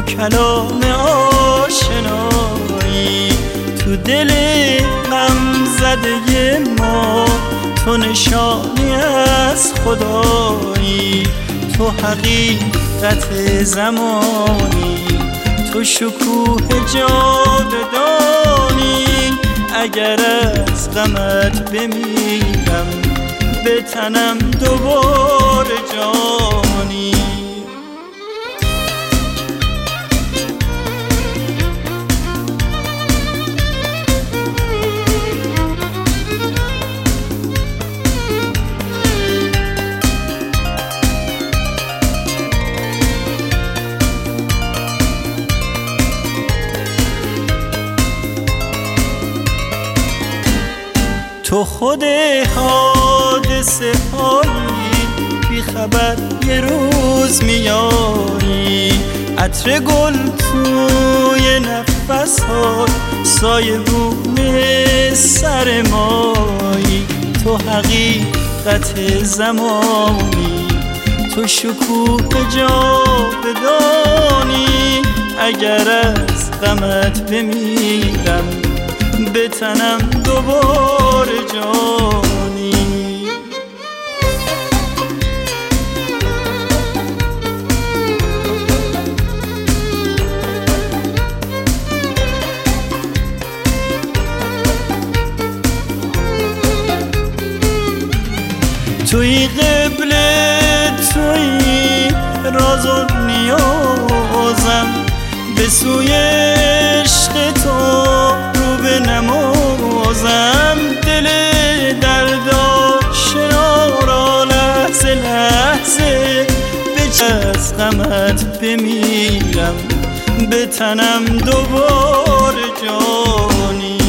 کلام آشنایی، تو دل غم زده ما تو نشانی از خدایی، تو حقیقت زمانی، تو شکوه جاودانی. اگر از غمت بمیرم به تنم دوباره جانی. تو خود حادثه هایی بی خبر یه روز میایی، عطر گل توی نفس ها سایه بوم سر مایی، تو حقیقت زمانی، تو شکوه جاودانی. اگر از غمت بمیرم به تنم دوباره جانی. توی قبله توی راز و نیازم، به سوی عشق تو رو به نمازم. دل دردآشنا لحظه لحظه به از غمت بمیرم به تنم دوباره جانی.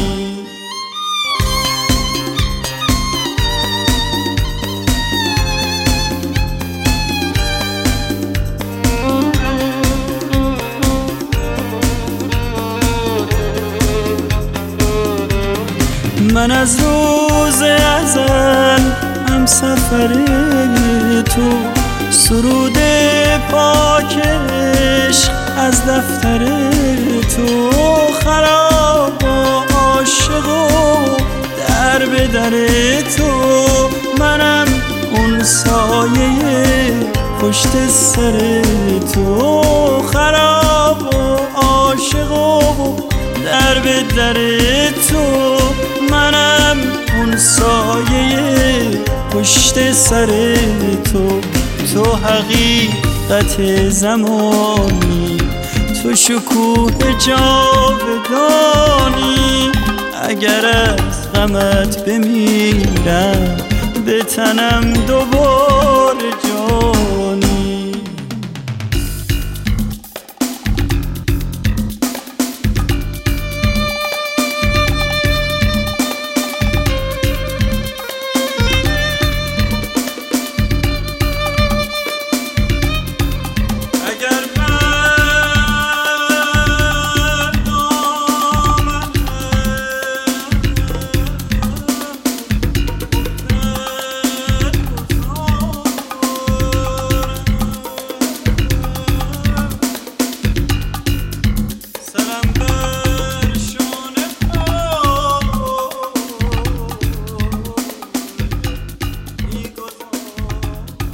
من از روز ازل هم سفر تو، سرود پاک عشق از دفتر تو. خراب و عاشق و در به در تو، منم اون سایه پشت سر تو. خراب و عاشق و در به در تو، منم اون سایه پشت سر تو. تو حقیقت زمانی، تو شکوه جاودانی. اگر از غمت بمیرم به تنم دوباره جانی.